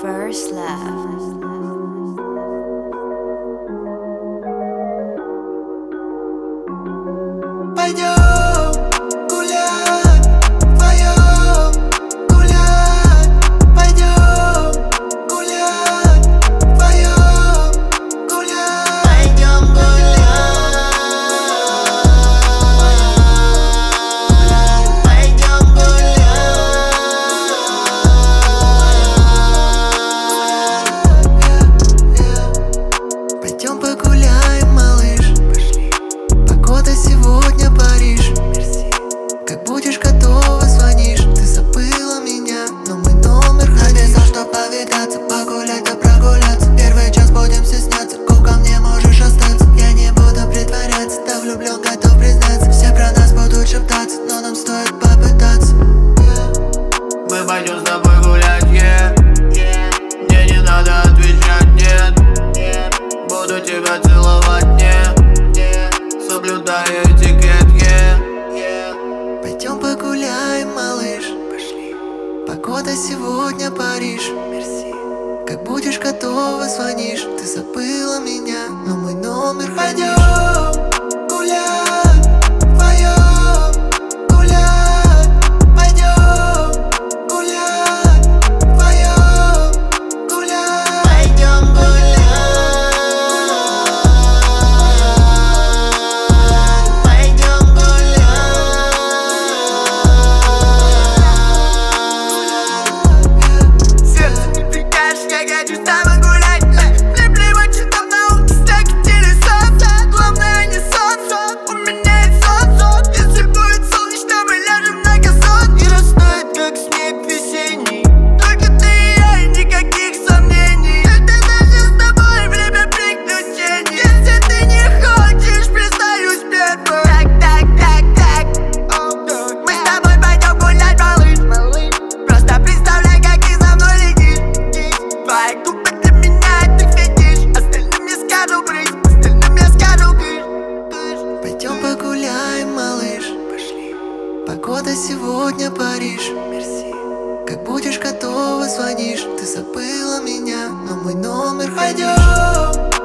First love. Пойдем гулять, вдвоем гулять. Пойдем гулять, вдвоем гулять. Пойдем гулять, пойдем гулять. Пойдем погуляем, малыш. Погода сегодня Париж. Как будешь готова, звонишь. Ты забыла меня, но мой номер написал, что повидаться, погулять да прогуляться. Первый час будем стесняться, ко мне можешь остаться. Я не буду притворяться, да влюблен, готов признаться. Все про нас будут шептаться, но нам стоит попытаться. Мы пойдем с тобой гулять, Мне не надо отвечать, нет. Буду тебя целовать, соблюдая этикет, Пойдем погуляем, малыш. Пошли. Погода сегодня Париж. Как будешь готова, звонишь. Ты забыла меня, но мой номер. Пойдем гулять, вдвоем гулять. Пойдем гулять, вдвоем гулять. Пойдем гулять, пойдем гулять. Сердце не прикажешь, я хочу с тобой гулять. Мне плевать, что там на улице стаки телесов. Главное не сон, у меня есть сон. Если будет солнечно, мы ляжем на газон. И растает, как снег весенний. Только ты и я, и никаких сомнений. Это наше с тобой время приключений. Если ты не хочешь, признаюсь первым. Так, мы с тобой пойдем гулять, малыш. Просто представляй, как ты за мной летишь. Твои губы для меня это фетиш. Остальным я скажу брысь, остальным я скажу кыш. Пойдем погуляем, малыш. Пошли. Погода сегодня Париж. Как будешь готова, звонишь. Ты забыла меня, но мой номер. Пойдем